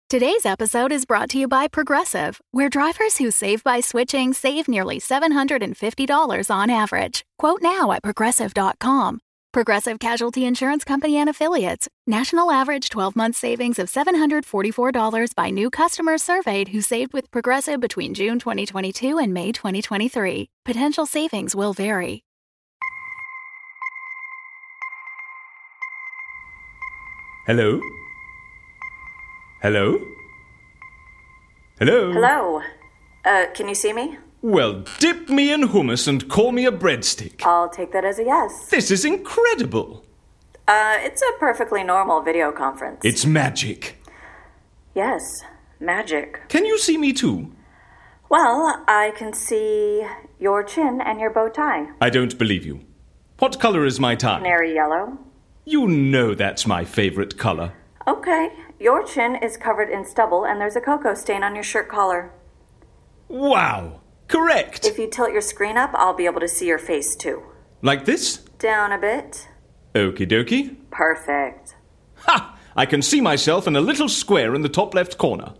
Today's episode is brought to you by Progressive, where drivers who save by switching save nearly $750 on average. Quote now at Progressive.com. Progressive Casualty Insurance Company and Affiliates. National average 12-month savings of $744 by new customers surveyed who saved with Progressive between June 2022 and May 2023. Potential savings will vary. Hello? Hello? Hello? Hello. Can you see me? Well, dip me in hummus and call me a breadstick. I'll take that as a yes. This is incredible. It's a perfectly normal video conference. It's magic. Yes, magic. Can you see me too? Well, I can see your chin and your bow tie. I don't believe you. What color is my tie? Canary yellow. You know that's my favorite color. Okay. Your chin is covered in stubble and there's a cocoa stain on your shirt collar. Wow. Correct. If you tilt your screen up, I'll be able to see your face too. Like this? Down a bit. Okie dokie. Perfect. Ha! I can see myself in a little square in the top left corner.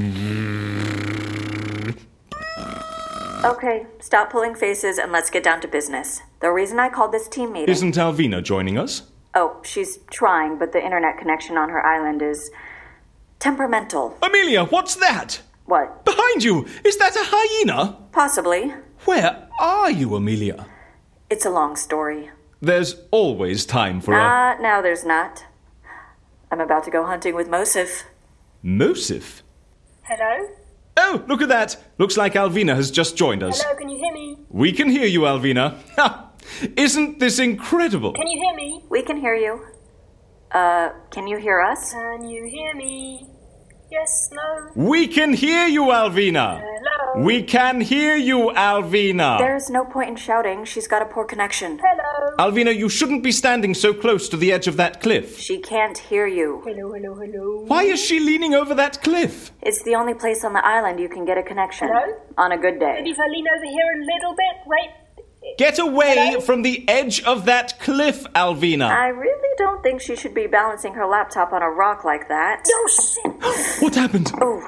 Okay, stop pulling faces and let's get down to business. The reason I called this team meeting... Isn't Alvina joining us? Oh, she's trying, but the internet connection on her island is... temperamental. Amelia, what's that? What? Behind you! Is that a hyena? Possibly. Where are you, Amelia? It's a long story. There's always time for Now there's not. I'm about to go hunting with Mosif. Mosif? Hello? Oh, look at that! Looks like Alvina has just joined us. Hello, can you hear me? We can hear you, Alvina. Ha! Isn't this incredible? Can you hear me? We can hear you. Can you hear us? Can you hear me? Yes, no? We can hear you, Alvina! Hello? We can hear you, Alvina! There's no point in shouting. She's got a poor connection. Hello? Alvina, you shouldn't be standing so close to the edge of that cliff. She can't hear you. Hello, hello, hello. Why is she leaning over that cliff? It's the only place on the island you can get a connection. Hello? On a good day. Maybe if I lean over here a little bit. Wait. Get away Hello? from the edge of that cliff, Alvina! I really don't think she should be balancing her laptop on a rock like that. Oh, shit. What happened? Oh.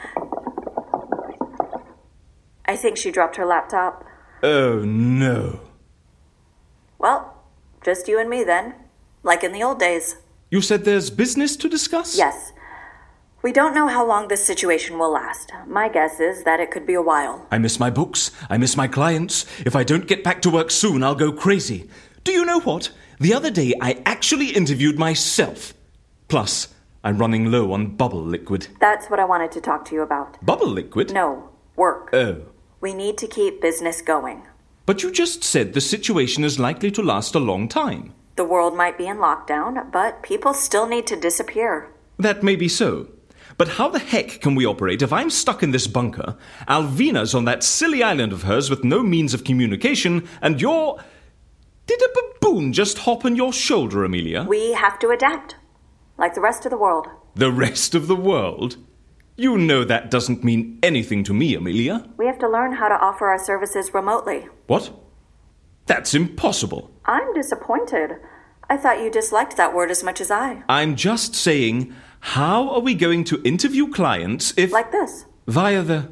I think she dropped her laptop. Oh, no. Well, just you and me then. Like in the old days. You said there's business to discuss? Yes. We don't know how long this situation will last. My guess is that it could be a while. I miss my books. I miss my clients. If I don't get back to work soon, I'll go crazy. Do you know what? The other day, I actually interviewed myself. Plus, I'm running low on bubble liquid. That's what I wanted to talk to you about. Bubble liquid? No, work. Oh. We need to keep business going. But you just said the situation is likely to last a long time. The world might be in lockdown, but people still need to disappear. That may be so. But how the heck can we operate if I'm stuck in this bunker, Alvina's on that silly island of hers with no means of communication, and you're... Did a baboon just hop on your shoulder, Amelia? We have to adapt, like the rest of the world. The rest of the world? You know that doesn't mean anything to me, Amelia. We have to learn how to offer our services remotely. What? That's impossible. I'm disappointed. I thought you disliked that word as much as I. I'm just saying, how are we going to interview clients if... Like this. Via the...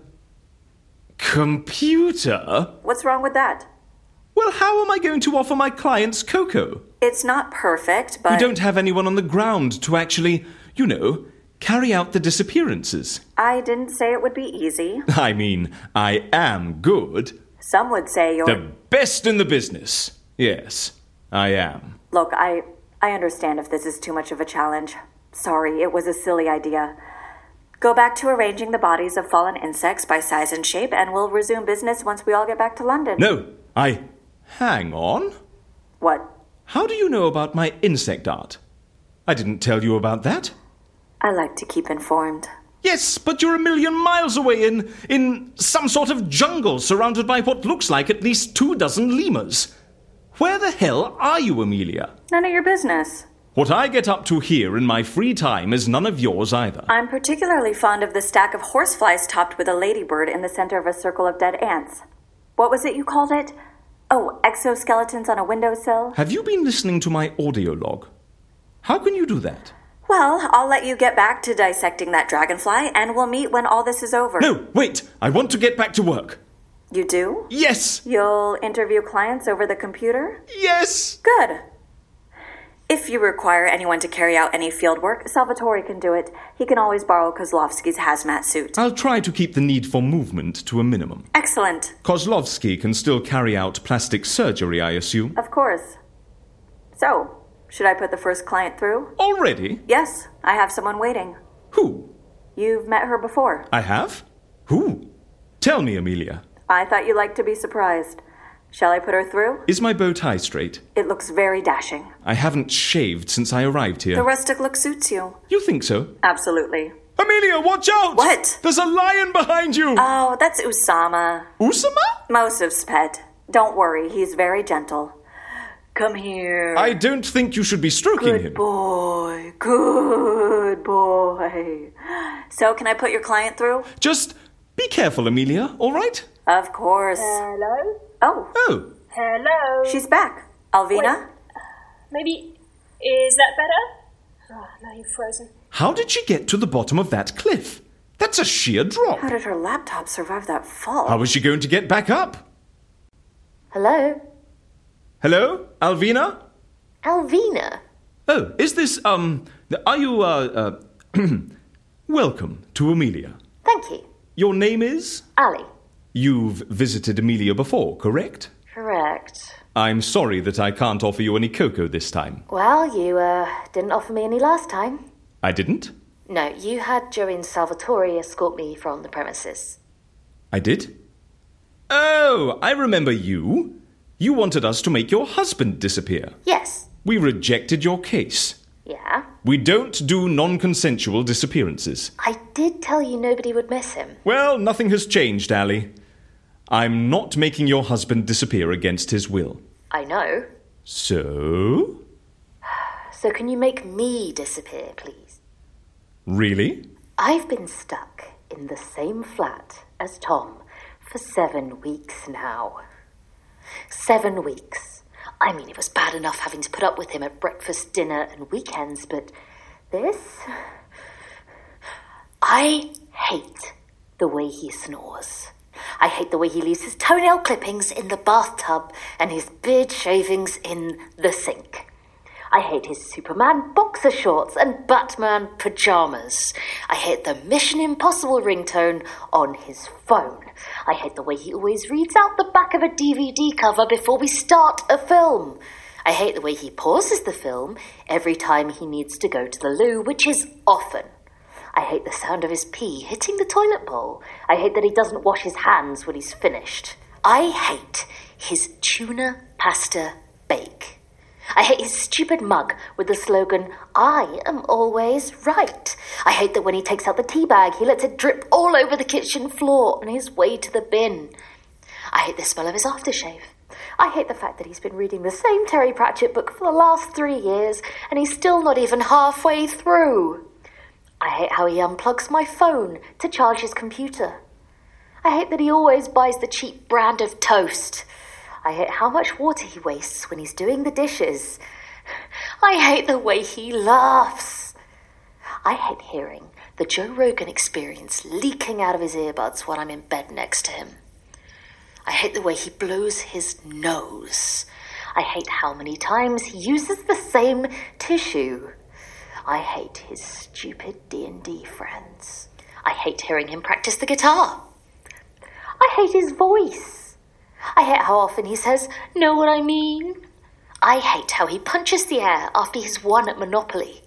computer? What's wrong with that? Well, how am I going to offer my clients cocoa? It's not perfect, but... We don't have anyone on the ground to actually, carry out the disappearances. I didn't say it would be easy. I mean, I am good. Some would say you're... The best in the business. Yes, I am. Look, I understand if this is too much of a challenge. Sorry, it was a silly idea. Go back to arranging the bodies of fallen insects by size and shape, and we'll resume business once we all get back to London. No, Hang on. What? How do you know about my insect art? I didn't tell you about that. I like to keep informed. Yes, but you're a million miles away in some sort of jungle surrounded by what looks like at least 24 lemurs. Where the hell are you, Amelia? None of your business. What I get up to here in my free time is none of yours either. I'm particularly fond of the stack of horseflies topped with a ladybird in the center of a circle of dead ants. What was it you called it? Oh, exoskeletons on a windowsill? Have you been listening to my audio log? How can you do that? Well, I'll let you get back to dissecting that dragonfly, and we'll meet when all this is over. No, wait! I want to get back to work. You do? Yes! You'll interview clients over the computer? Yes! Good. If you require anyone to carry out any field work, Salvatore can do it. He can always borrow Kozlovsky's hazmat suit. I'll try to keep the need for movement to a minimum. Excellent. Kozlovsky can still carry out plastic surgery, I assume. Of course. So, should I put the first client through? Already? Yes, I have someone waiting. Who? You've met her before. I have? Who? Tell me, Amelia. I thought you'd like to be surprised. Shall I put her through? Is my bow tie straight? It looks very dashing. I haven't shaved since I arrived here. The rustic look suits you. You think so? Absolutely. Amelia, watch out! What? There's a lion behind you! Oh, that's Usama. Usama? Mosev's pet. Don't worry, he's very gentle. Come here. I don't think you should be stroking Good him. boy. Good boy. So, can I put your client through? Just be careful, Amelia, all right? Of course. Hello? Oh, Oh, Hello? she's back. Alvina? Maybe... Is that better? Oh, now you've frozen. how did she get to the bottom of that cliff? That's a sheer drop. How did her laptop survive that fall? How is she going to get back up? Hello? Hello? Alvina? Alvina? Oh, is this, are you, welcome to Amelia. Thank you. Your name is? Ali. You've visited Amelia before, correct? Correct. I'm sorry that I can't offer you any cocoa this time. Well, you, didn't offer me any last time. I didn't? No, you had Joey Salvatore escort me from the premises. I did? Oh, I remember you. You wanted us to make your husband disappear. Yes. We rejected your case. Yeah? We don't do non-consensual disappearances. I did tell you nobody would miss him. Well, nothing has changed, Ali. I'm not making your husband disappear against his will. I know. So? So can you make me disappear, please? Really? I've been stuck in the same flat as Tom for 7 weeks now. 7 weeks. I mean, it was bad enough having to put up with him at breakfast, dinner, and weekends, but this... I hate the way he snores. I hate the way he leaves his toenail clippings in the bathtub and his beard shavings in the sink. I hate his Superman boxer shorts and Batman pajamas. I hate the Mission Impossible ringtone on his phone. I hate the way he always reads out the back of a DVD cover before we start a film. I hate the way he pauses the film every time he needs to go to the loo, which is often. I hate the sound of his pee hitting the toilet bowl. I hate that he doesn't wash his hands when he's finished. I hate his tuna pasta bake. I hate his stupid mug with the slogan, "I am always right." I hate that when he takes out the tea bag, he lets it drip all over the kitchen floor on his way to the bin. I hate the smell of his aftershave. I hate the fact that he's been reading the same Terry Pratchett book for the last 3 years, and he's still not even halfway through. I hate how he unplugs my phone to charge his computer. I hate that he always buys the cheap brand of toast. I hate how much water he wastes when he's doing the dishes. I hate the way he laughs. I hate hearing the Joe Rogan Experience leaking out of his earbuds when I'm in bed next to him. I hate the way he blows his nose. I hate how many times he uses the same tissue. I hate his stupid D&D friends. I hate hearing him practice the guitar. I hate his voice. I hate how often he says, "Know what I mean?" I hate how he punches the air after he's won at Monopoly.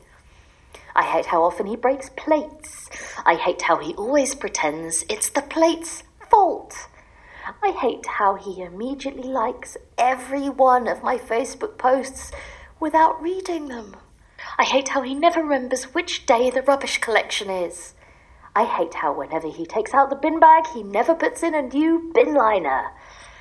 I hate how often he breaks plates. I hate how he always pretends it's the plate's fault. I hate how he immediately likes every one of my Facebook posts without reading them. I hate how he never remembers which day the rubbish collection is. I hate how whenever he takes out the bin bag, he never puts in a new bin liner.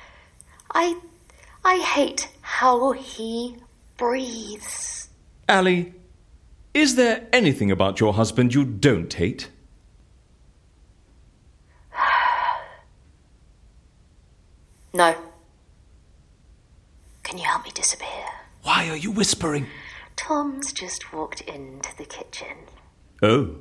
I hate how he breathes. Ali, is there anything about your husband you don't hate? No. Can you help me disappear? Why are you whispering? Tom's just walked into the kitchen Oh.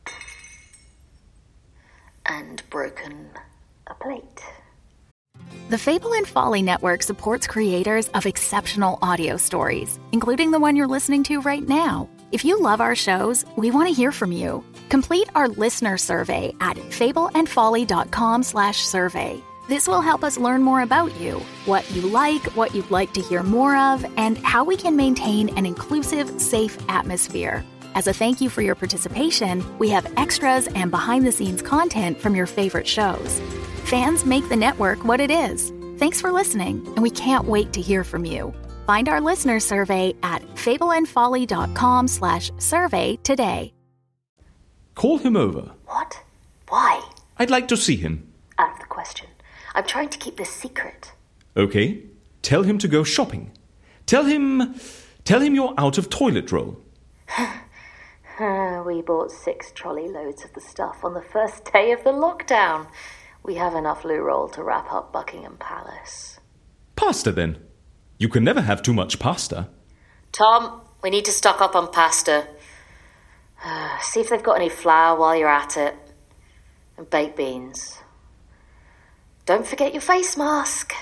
and broken a plate. The Fable and Folly Network supports creators of exceptional audio stories, including the one you're listening to right now. If you love our shows, we want to hear from you. Complete our listener survey at fableandfolly.com/survey. This will help us learn more about you, what you like, what you'd like to hear more of, and how we can maintain an inclusive, safe atmosphere. As a thank you for your participation, we have extras and behind-the-scenes content from your favorite shows. Fans make the network what it is. Thanks for listening, and we can't wait to hear from you. Find our listener survey at fableandfolly.com/survey today. Call him over. What? Why? I'd like to see him. Out of the question. I'm trying to keep this secret. Okay. Tell him to go shopping. Tell him you're out of toilet roll. We bought 6 trolley loads of the stuff on the first day of the lockdown. We have enough loo roll to wrap up Buckingham Palace. Pasta, then. You can never have too much pasta. Tom, we need to stock up on pasta. See if they've got any flour while you're at it. And baked beans. Don't forget your face mask.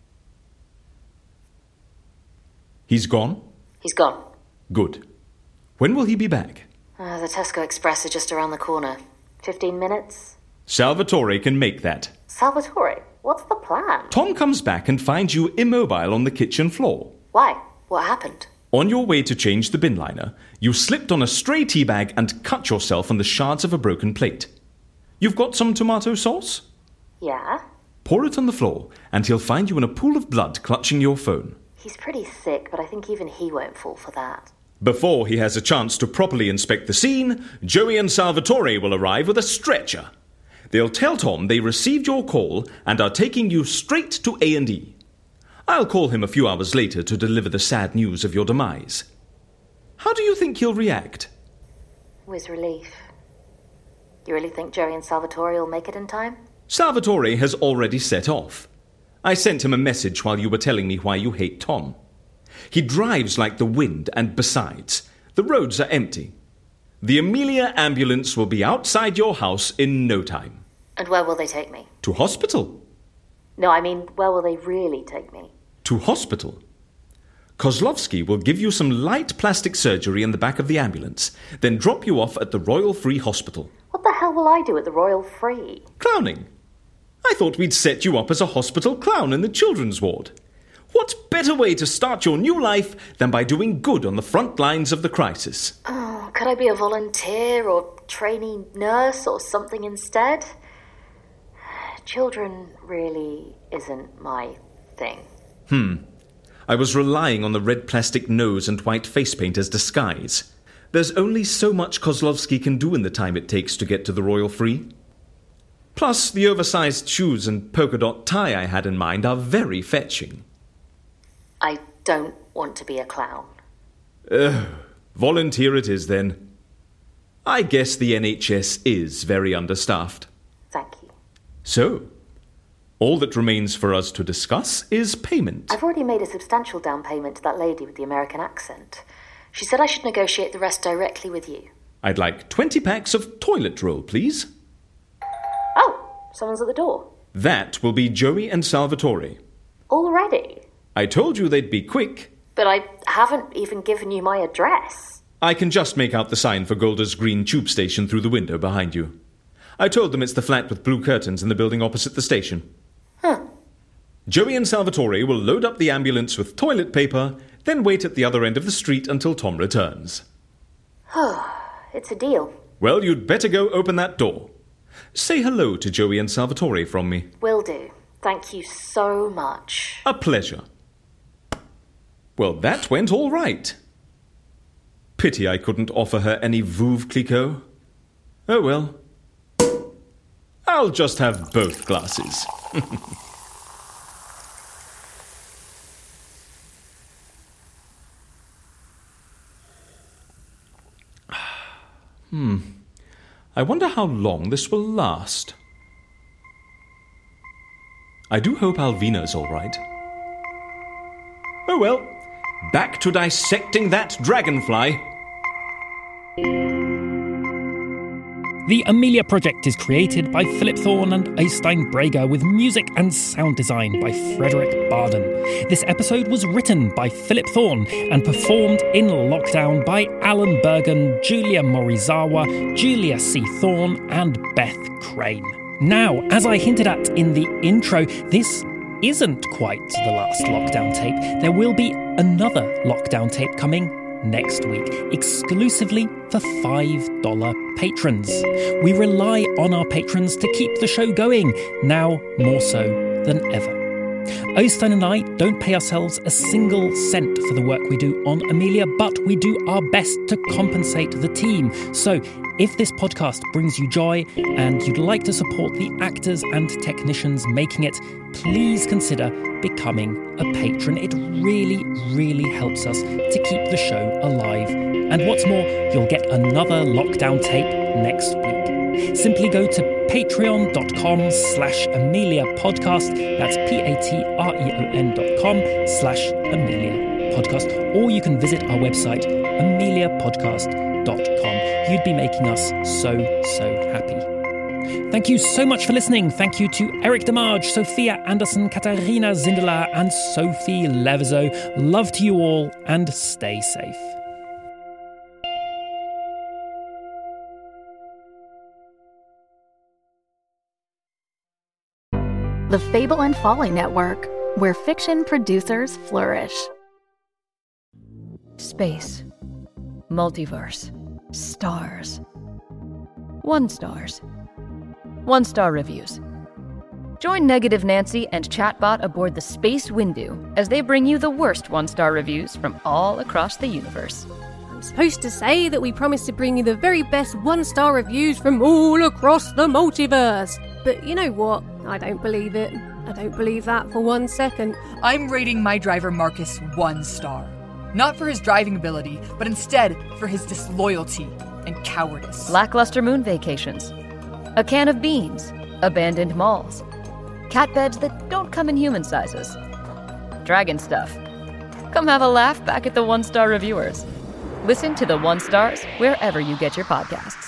He's gone? He's gone. Good. When will he be back? The Tesco Express is just around the corner. 15 minutes. Salvatore can make that. Salvatore, what's the plan? Tom comes back and finds you immobile on the kitchen floor. Why? What happened? On your way to change the bin liner, you slipped on a stray tea bag and cut yourself on the shards of a broken plate. You've got some tomato sauce? Yeah? Pour it on the floor, and he'll find you in a pool of blood clutching your phone. He's pretty sick, but I think even he won't fall for that. Before he has a chance to properly inspect the scene, Joey and Salvatore will arrive with a stretcher. They'll tell Tom they received your call and are taking you straight to A&E. I'll call him a few hours later to deliver the sad news of your demise. How do you think he'll react? With relief. You really think Joey and Salvatore will make it in time? Salvatore has already set off. I sent him a message while you were telling me why you hate Tom. He drives like the wind, and besides, the roads are empty. The Amelia ambulance will be outside your house in no time. And where will they take me? To hospital. No, I mean, where will they really take me? To hospital. Kozlovsky will give you some light plastic surgery in the back of the ambulance, then drop you off at the Royal Free Hospital. What the hell will I do at the Royal Free? Clowning. I thought we'd set you up as a hospital clown in the children's ward. What better way to start your new life than by doing good on the front lines of the crisis? Oh, could I be a volunteer or trainee nurse or something instead? Children really isn't my thing. I was relying on the red plastic nose and white face paint as disguise. There's only so much Kozlovsky can do in the time it takes to get to the Royal Free. Plus, the oversized shoes and polka dot tie I had in mind are very fetching. I don't want to be a clown. Volunteer it is, then. I guess the NHS is very understaffed. Thank you. So, all that remains for us to discuss is payment. I've already made a substantial down payment to that lady with the American accent. She said I should negotiate the rest directly with you. I'd like 20 packs of toilet roll, please. Oh, someone's at the door. That will be Joey and Salvatore. Already? I told you they'd be quick. But I haven't even given you my address. I can just make out the sign for Golders Green Tube Station through the window behind you. I told them it's the flat with blue curtains in the building opposite the station. Huh. Joey and Salvatore will load up the ambulance with toilet paper, then wait at the other end of the street until Tom returns. It's a deal. Well, you'd better go open that door. Say hello to Joey and Salvatore from me. Will do. Thank you so much. A pleasure. Well, that went all right. Pity I couldn't offer her any Veuve Clicquot. Oh well. I'll just have both glasses. I wonder how long this will last. I do hope Alvina's all right. Oh well, back to dissecting that dragonfly. The Amelia Project is created by Philip Thorne and Øystein Breger, with music and sound design by Frederick Barden. This episode was written by Philip Thorne and performed in lockdown by Alan Bergen, Julia Morizawa, Julia C. Thorne and Beth Crane. Now, as I hinted at in the intro, this isn't quite the last lockdown tape. There will be another lockdown tape coming next week, exclusively for $5 patrons. We rely on our patrons to keep the show going, now more so than ever. Øystein and I don't pay ourselves a single cent for the work we do on Amelia, but we do our best to compensate the team. So if this podcast brings you joy and you'd like to support the actors and technicians making it, please consider becoming a patron. It really, really helps us to keep the show alive. And what's more, you'll get another lockdown tape next week. Simply go to patreon.com/Amelia Podcast. That's patreon.com/Amelia Podcast. Or you can visit our website, ameliapodcast.com. You'd be making us so happy. Thank you so much for listening. Thank you to Eric Demarge, Sophia Anderson, Katarina Zindler, and Sophie Levezo. Love to you all, and stay safe. The Fable and Folly Network, where fiction producers flourish. Space. Multiverse. Stars. 1 stars. 1-star reviews. Join Negative Nancy and Chatbot aboard the Space Windu as they bring you the worst 1-star reviews from all across the universe. I'm supposed to say that we promise to bring you the very best 1-star reviews from all across the multiverse. But you know what? I don't believe it. I don't believe that for 1 second. I'm rating my driver Marcus 1 star. Not for his driving ability, but instead for his disloyalty and cowardice. Lackluster moon vacations. A can of beans. Abandoned malls. Cat beds that don't come in human sizes. Dragon stuff. Come have a laugh back at the 1-star reviewers. Listen to the 1 stars wherever you get your podcasts.